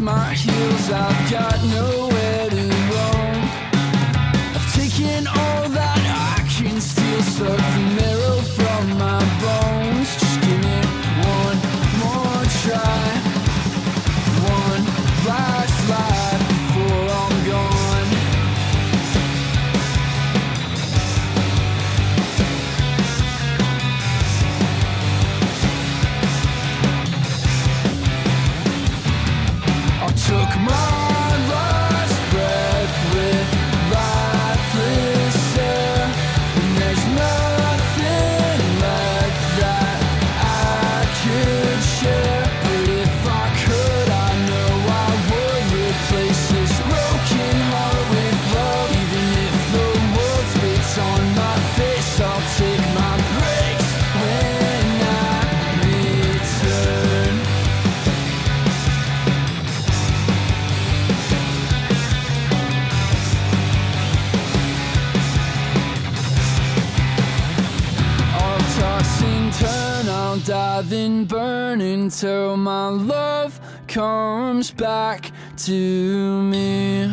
my heels, I've got nowhere to roam. I've taken all that I can steal, suck the marrow from my bones. Just give me one more try, one last life before I'm gone. Took my last breath with lifeless air, and there's nothing left that I could share. But if I could, I know I would replace this broken heart with love. Even if the world spits on my face, I'll take my breaks when I return. I'll dive and burn until my love comes back to me.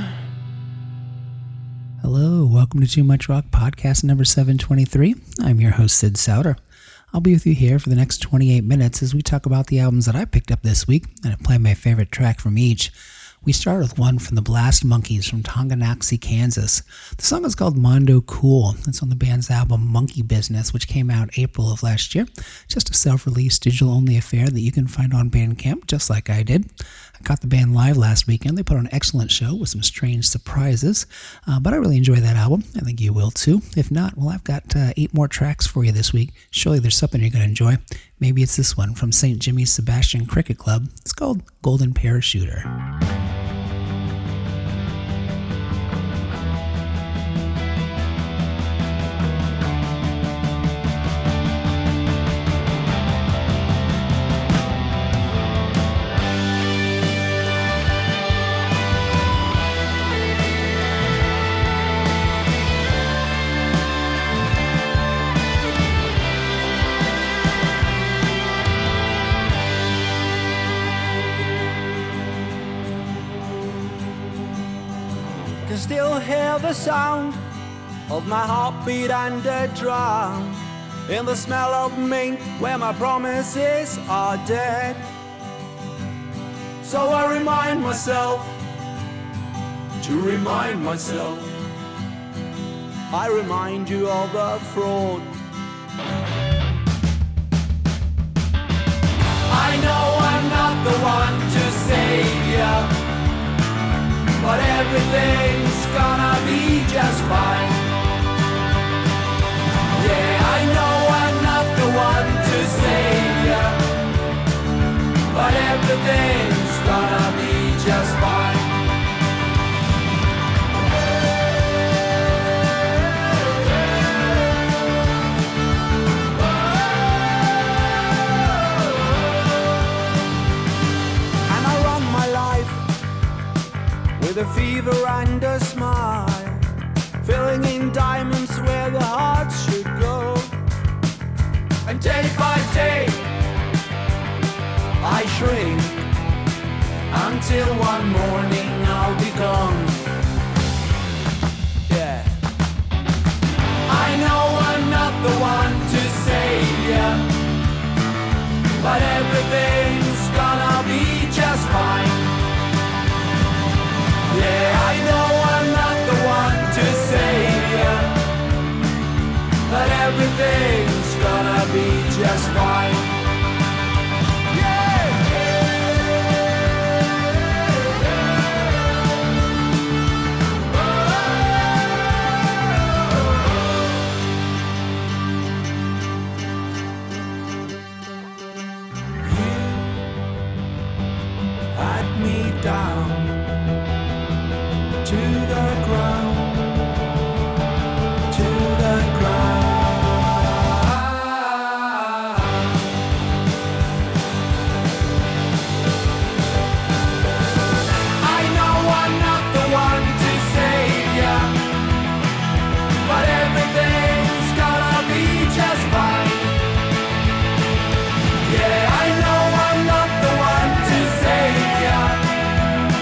Hello, welcome to Too Much Rock podcast number 723. I'm your host, Sid Souter. I'll be with you here for the next 28 minutes as we talk about the albums that I picked up this week and I play my favorite track from each. We start with one from the Blast Monkeys from Tonganoxie, Kansas. The song is called Mondo Cool. It's on the band's album Monkey Business, which came out April of last year. Just a self-release digital-only affair that you can find on Bandcamp, just like I did. I caught the band live last weekend. They put on an excellent show with some strange surprises, but I really enjoyed that album. I think you will too. If not, well, I've got 8 more tracks for you this week. Surely there's something you're going to enjoy. Maybe it's this one from St. Jimmy's Sebastian Cricket Club. It's called Golden Parachuter. Still hear the sound of my heartbeat and a drown in the smell of mink where my promises are dead. So I remind myself to remind myself. I remind you of the fraud. I know I'm not the one to save you, but everything's gonna be just fine. Yeah, I know I'm not the one to save you, but everything's gonna be just fine. And I run my life with a fever and a smile, filling in diamonds where the heart should go. And day by day I shrink until one morning I'll be gone. Yeah, I know I'm not the one to save you, but everything's gonna be just fine. Yeah, I know I'm not the one to save you, but everything's gonna be just fine. Down to the ground, to the ground. I know I'm not the one to save you, but everything's gonna be just fine. Yeah, I know I'm not the one to save you,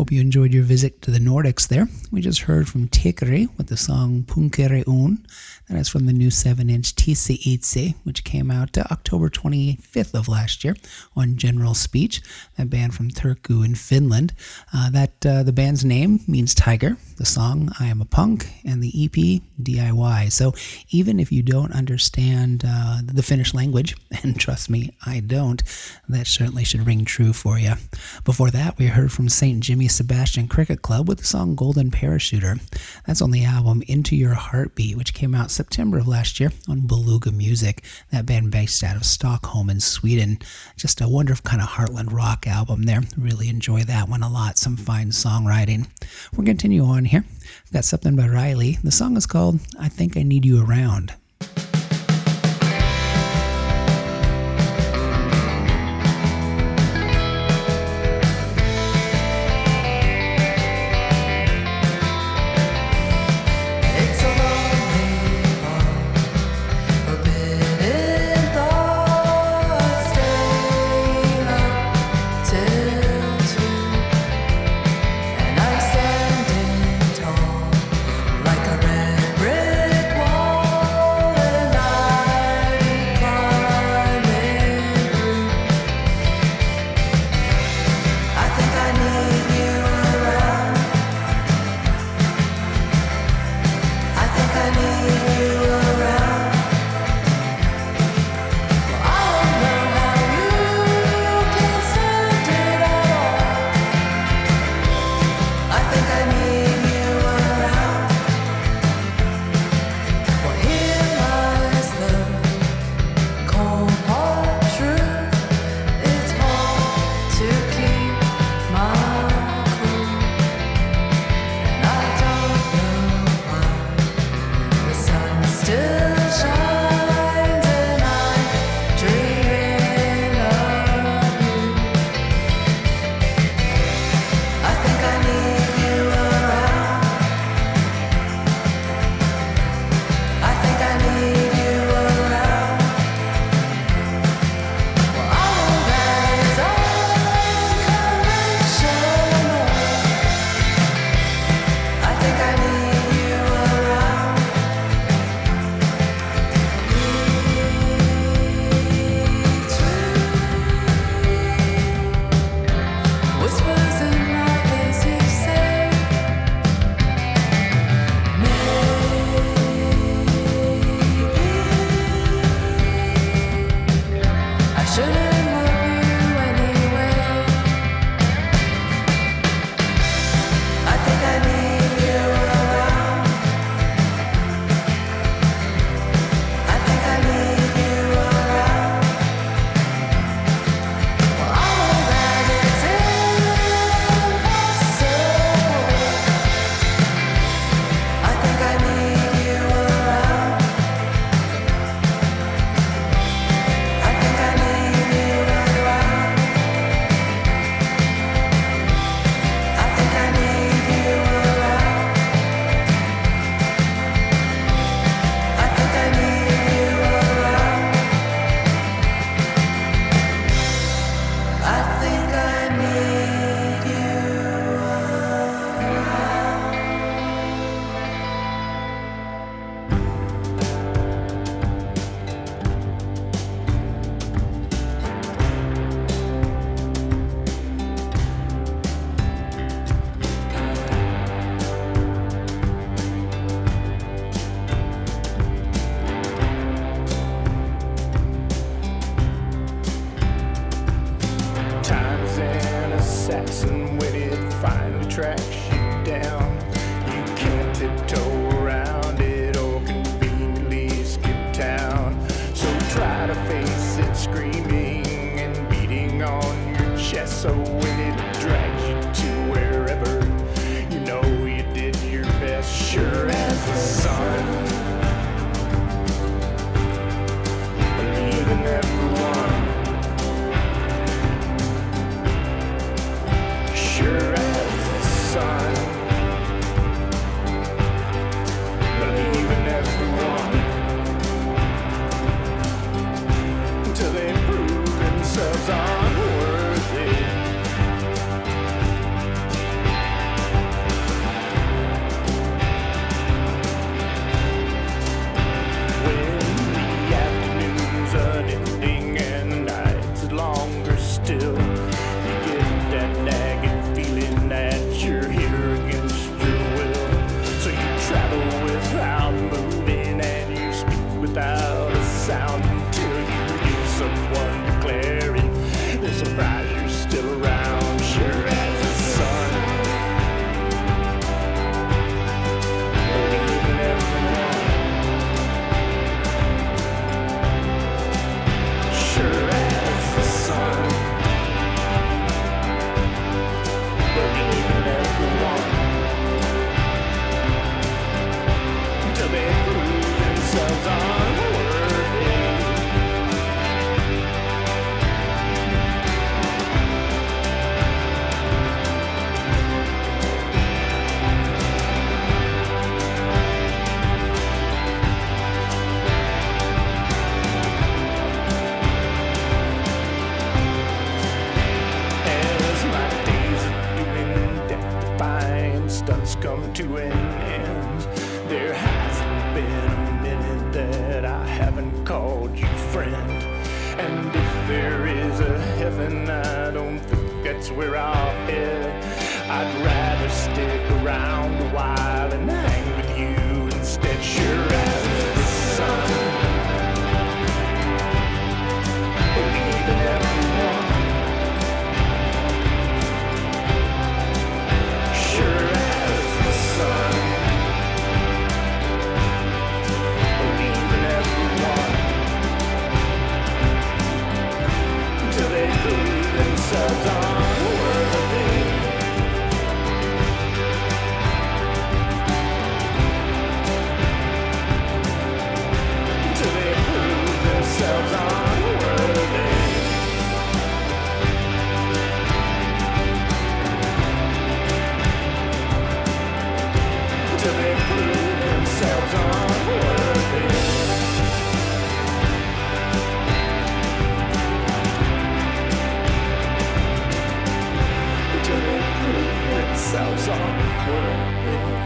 hope you enjoyed your visit to the Nordics there. We just heard from Tekeri with the song Punkere Un. That is from the new 7-inch Tise Itse, which came out October 25th of last year on General Speech, that band from Turku in Finland. The band's name means tiger, the song I Am a Punk, and the EP DIY. So even if you don't understand the Finnish language, and trust me, I don't, that certainly should ring true for you. Before that, we heard from St. Jimmy Sebastian Cricket Club with the song Golden Parachuter. That's on the album Into Your Heartbeat, which came out September of last year on Beluga Music, that band based out of Stockholm in Sweden. Just a wonderful kind of heartland rock album there. Really enjoy that one a lot. Some fine songwriting. We'll continue on here. I've got something by Riley. The song is called I Think I Need You Around. Like a red brick wall. stunts come to an end. There hasn't been a minute that I haven't called you friend. And if there is a heaven, I don't think that's where I'll head. I'd rather stick around a while and hang with you instead. Sure as the sun, believe in everyone. Sure as the sun, believe in everyone. Till they prove themselves unworthy. Till they prove themselves unworthy. Till they prove themselves unworthy. Till they prove themselves unworthy.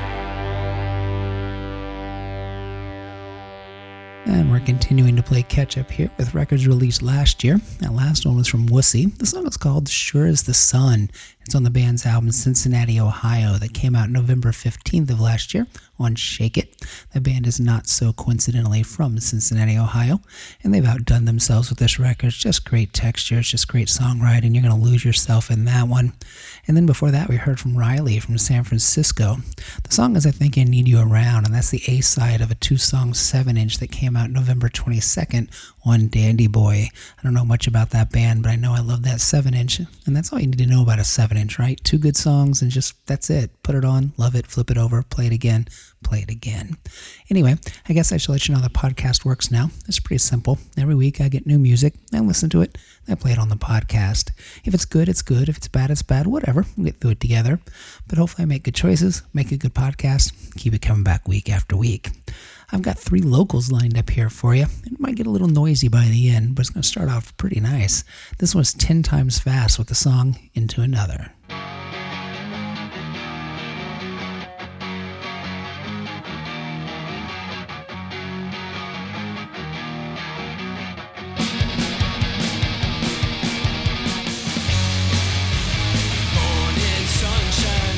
And we're continuing to play catch up here with records released last year. That last one was from Wussy. The song is called Sure as the Sun. It's on the band's album Cincinnati, Ohio, that came out November 15th of last year on Shake It. The band is not so coincidentally from Cincinnati, Ohio, and they've outdone themselves with this record. It's just great texture, it's just great songwriting. You're going to lose yourself in that one. And then before that, we heard from Riley from San Francisco. The song is I Think I Need You Around, and that's the A-side of a two-song 7-inch that came out November 22nd on Dandy Boy. I don't know much about that band, but I know I love that 7-inch, and that's all you need to know about a 7-inch, right? Two good songs, and just, that's it. Put it on, love it, flip it over, play it again, play it again. Anyway, I guess I should let you know how the podcast works now. It's pretty simple. Every week I get new music, I listen to it, I play it on the podcast. If it's good, it's good. If it's bad, it's bad. Whatever. We'll get through it together. But hopefully I make good choices, make a good podcast, keep it coming back week after week. I've got 3 locals lined up here for you. It might get a little noisy by the end, but it's going to start off pretty nice. This one's 10 Times Fast with the song Into Another. Morning sunshine,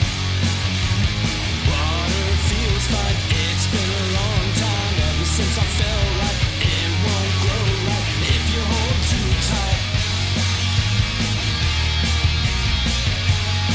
water feels fine. It's been a long time ever since I felt like it won't grow right if you hold too tight.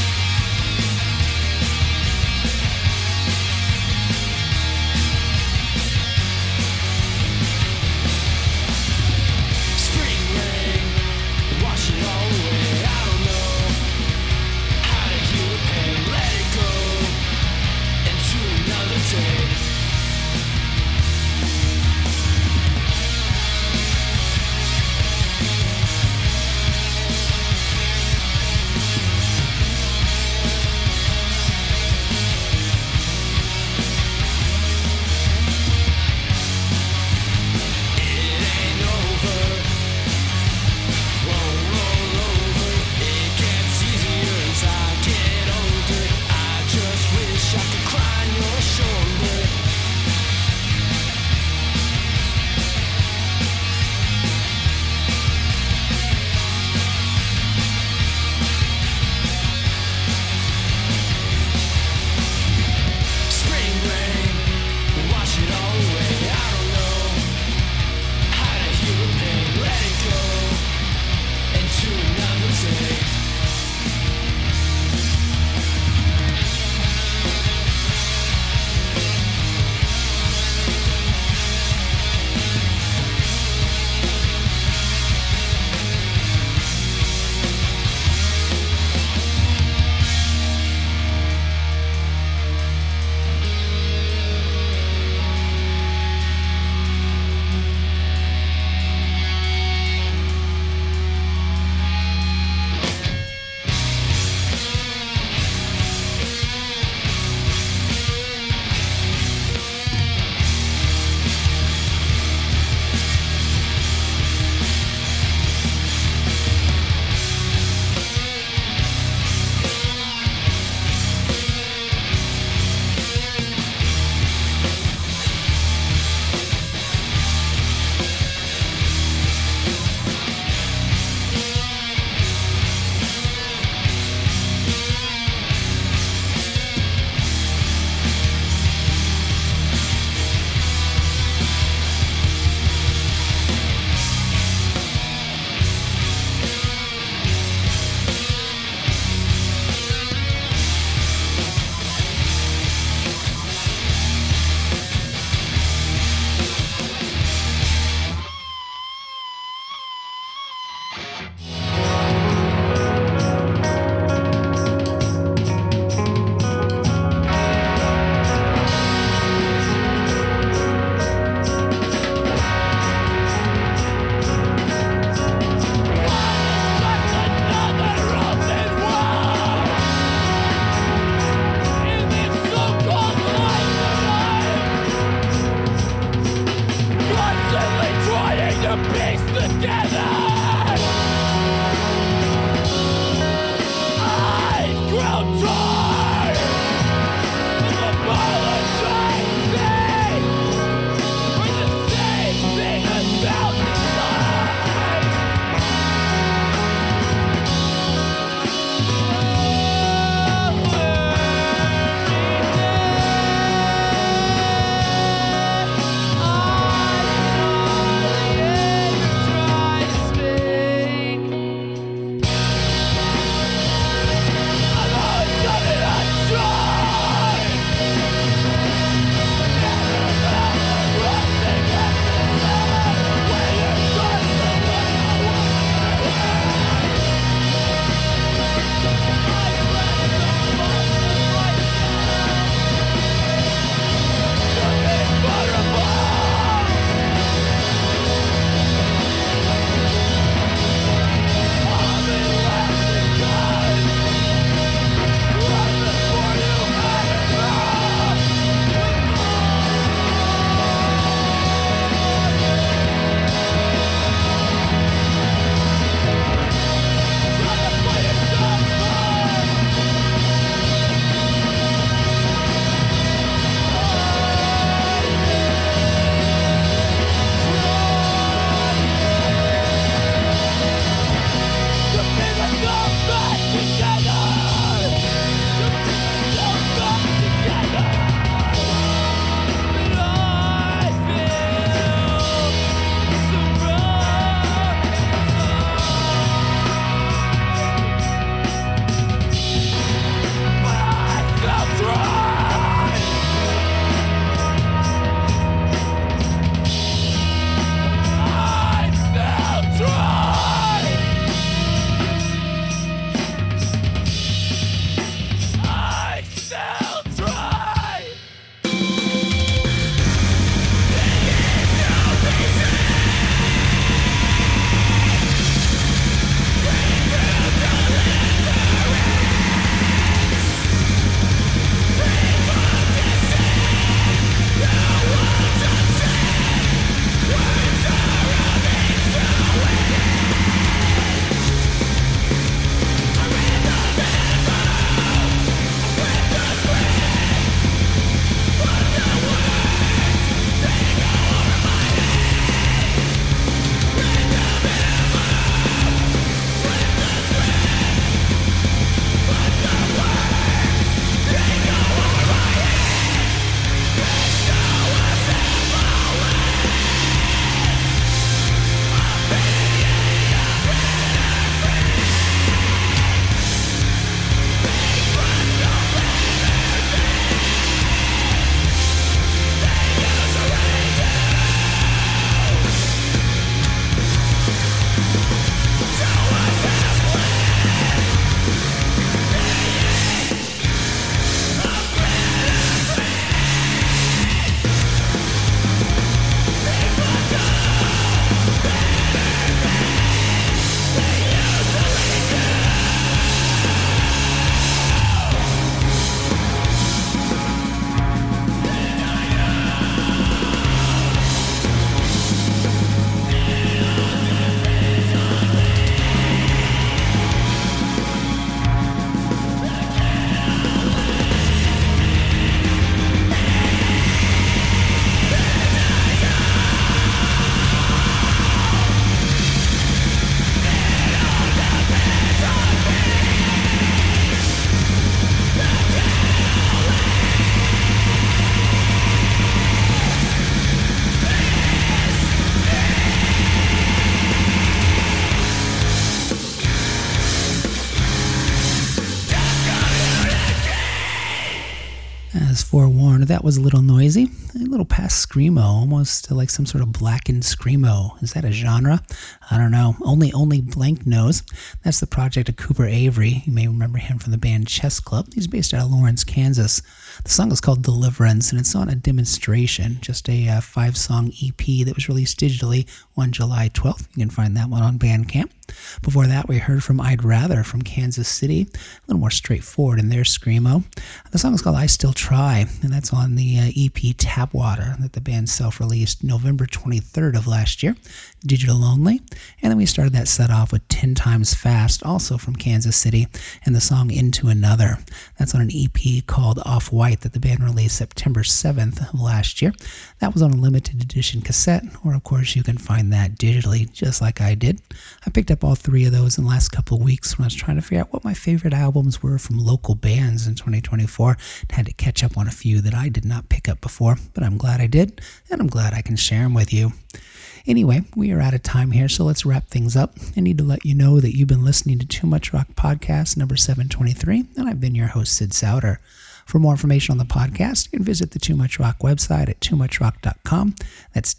As forewarned, that was a little noisy, a little past screamo, almost like some sort of blackened screamo. Is that a genre? I don't know. Only Blank knows. That's the project of Cooper Avery. You may remember him from the band Chess Club. He's based out of Lawrence, Kansas. The song is called Deliverance, and it's on a demonstration, just a 5-song EP that was released digitally on July 12th. You can find that one on Bandcamp. Before that, we heard from I'd Rather from Kansas City, a little more straightforward in their screamo. The song is called I Still Try, and that's on the EP Tap Water that the band self-released November 23rd of last year, digital only. And then we started that set off with 10 Times Fast, also from Kansas City, and the song Into Another. That's on an EP called Off-White that the band released September 7th of last year. That was on a limited edition cassette, or of course you can find that digitally, just like I did. I picked up all 3 of those in the last couple of weeks when I was trying to figure out what my favorite albums were from local bands in 2024. I had to catch up on a few that I did not pick up before, but I'm glad I did, and I'm glad I can share them with you. Anyway, we are out of time here, so let's wrap things up. I need to let you know that you've been listening to Too Much Rock Podcast number 723, and I've been your host, Sid Souter. For more information on the podcast, you can visit the Too Much Rock website at toomuchrock.com. That's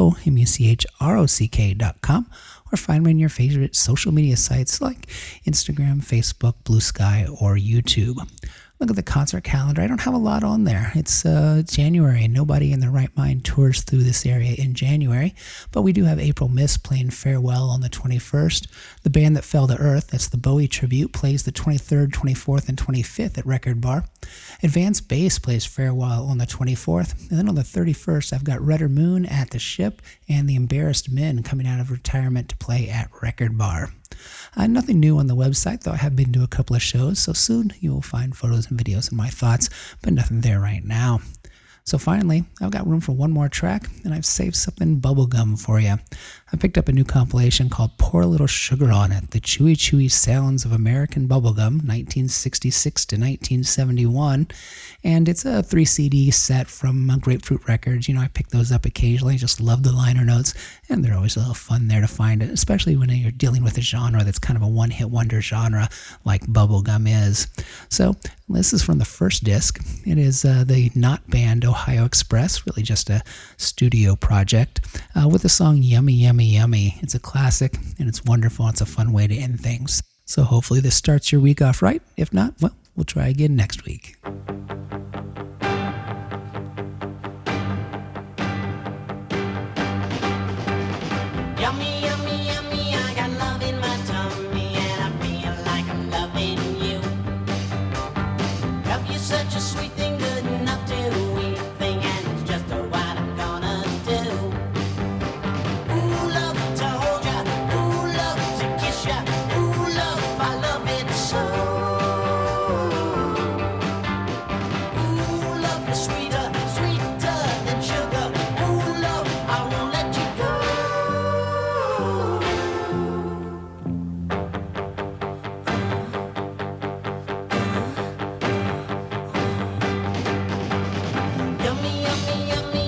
TOOMUCHROCK.com. Or find me on your favorite social media sites like Instagram, Facebook, Blue Sky, or YouTube. Look at the concert calendar. I don't have a lot on there. It's January, and nobody in their right mind tours through this area in January. But we do have April Mist playing Farewell on the 21st. The band that fell to earth, that's the Bowie Tribute, plays the 23rd, 24th, and 25th at Record Bar. Advanced Bass plays Farewell on the 24th. And then on the 31st, I've got Redder Moon at the Ship and the Embarrassed Men coming out of retirement to play at Record Bar. Nothing new on the website, though I have been to a couple of shows, so soon you will find photos and videos and my thoughts, but nothing there right now. So finally, I've got room for one more track, and I've saved something bubblegum for you. I picked up a new compilation called Pour a Little Sugar on It, The Chewy Chewy Sounds of American Bubblegum, 1966 to 1971. And it's a 3-CD set from Grapefruit Records. You know, I pick those up occasionally. I just love the liner notes, and they're always a little fun there to find it, especially when you're dealing with a genre that's kind of a one-hit wonder genre like bubblegum is. So this is from the first disc. It is the not band Ohio Express, really just a studio project, with the song Yummy Yummy Yummy. It's a classic, and it's wonderful. It's a fun way to end things. So hopefully this starts your week off right. If not, well, we'll try again next week. Yummy, yummy, yummy, I got love in my tummy and I feel like I'm loving you. Love you such a sweet thing, good enough to eat thing, and it's just what I'm gonna do. Ooh, love to hold ya, ooh, love to kiss ya, ooh, love, I love it so. Ooh, love is sweeter, sweeter than sugar. Ooh, love, I won't let you go. Yummy, yummy, yummy,